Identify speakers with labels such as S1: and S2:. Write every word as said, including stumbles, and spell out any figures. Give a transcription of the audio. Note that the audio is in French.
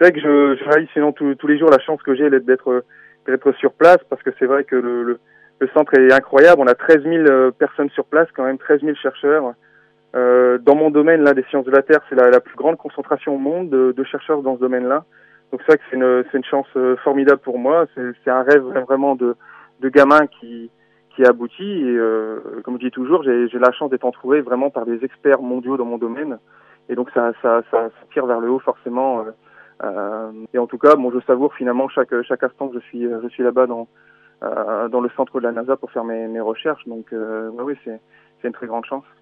S1: c'est vrai que je, je réalise sinon tous, tous les jours la chance que j'ai d'être d'être sur place, parce que c'est vrai que le, le, le centre est incroyable. On a treize mille personnes sur place, quand même treize mille chercheurs. Euh, dans mon domaine là des sciences de la Terre, c'est la, la plus grande concentration au monde de, de chercheurs dans ce domaine-là. Donc c'est vrai que c'est une, c'est une chance formidable pour moi. C'est, c'est un rêve vraiment de, de gamin qui, qui aboutit. Et euh, comme je dis toujours, j'ai, j'ai la chance d'être entouré vraiment par des experts mondiaux dans mon domaine. Et donc ça, ça, ça, ça tire vers le haut forcément. Euh, et en tout cas, bon, je savoure finalement chaque, chaque instant que je suis, je suis là-bas dans, euh, dans le centre de la NASA pour faire mes, mes recherches. Donc euh, oui, oui, c'est, c'est une très grande chance.